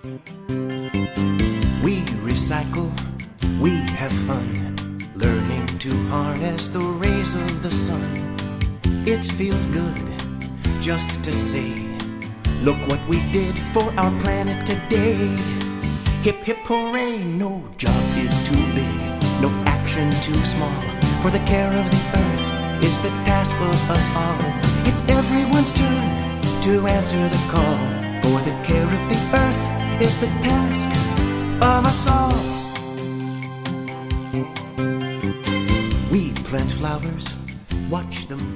We recycle, we have fun, learning to harness the rays of the sun. It feels good just to say, look what we did for our planet today. Hip hip hooray, no job is too big, no action too small. For the care of the earth is the task of us all. It's everyone's turn to answer the call. For the care of the earth is the task of us all. We plant flowers, watch them